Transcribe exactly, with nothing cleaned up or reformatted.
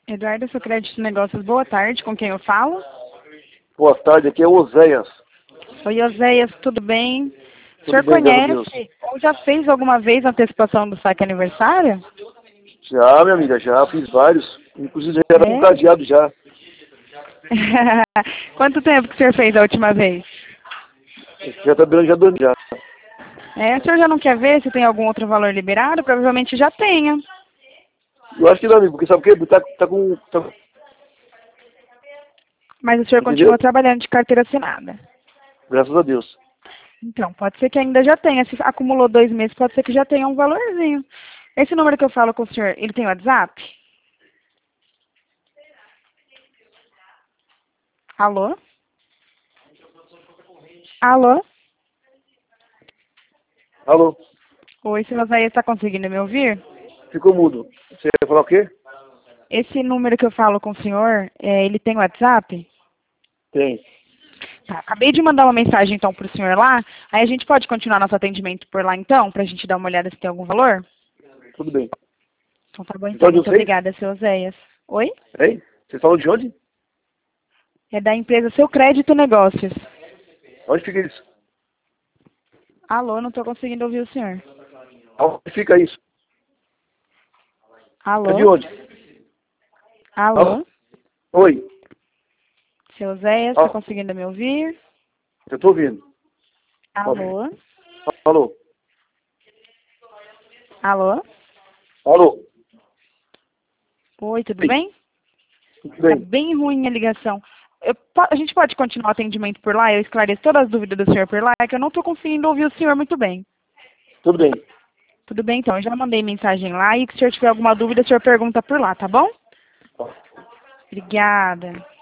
Eduardo, seu crédito Negócios, boa tarde, com quem eu falo? Boa tarde, aqui é o Oséias. Oi, Oséias, tudo bem? O Tudo senhor bem, graças a Deus. conhece ou já fez alguma vez a antecipação do saque aniversário? Já, minha amiga, já fiz vários. Inclusive já era É? um cadeado já. Quanto tempo que o senhor fez a última vez? Já tá durante já dois anos já. É, o senhor já não quer ver se tem algum outro valor liberado? Provavelmente já tenha. Eu acho que não, amigo, porque sabe o quê? Tá, tá com. Tá, Mas o senhor entendeu? continua trabalhando de carteira assinada. Graças a Deus. Então, pode ser que ainda já tenha. Se acumulou dois meses, pode ser que já tenha um valorzinho. Esse número que eu falo com o senhor, ele tem WhatsApp? Alô? Alô? Alô? Oi, seu Oséias, está conseguindo me ouvir? Ficou mudo. Você ia falar o quê? Esse número que eu falo com o senhor, é, ele tem WhatsApp? Tem. Tá, acabei de mandar uma mensagem então para o senhor lá. Aí a gente pode continuar nosso atendimento por lá então, para a gente dar uma olhada se tem algum valor? Tudo bem. Então tá bom Você então, fala de muito vocês? obrigada, seu Oséias. Oi? Hein? Vocês falam de onde? É da empresa Seu Crédito Negócios. Onde fica isso? Alô, não estou conseguindo ouvir o senhor. Onde fica isso? É de Alô? onde? Alô? Oi. Seu Oséias, está Ah, conseguindo me ouvir? eu tô ouvindo. Alô? Alô? Alô? Alô? Oi, tudo Oi. bem? Tudo Tá bem. bem ruim a ligação. Eu po- a gente pode continuar o atendimento por lá? Eu esclareço todas as dúvidas do senhor por lá, é que eu não estou conseguindo ouvir o senhor muito bem. Tudo bem. Tudo bem, então. Eu já mandei mensagem lá e se o senhor tiver alguma dúvida, o senhor pergunta por lá, tá bom? Obrigada.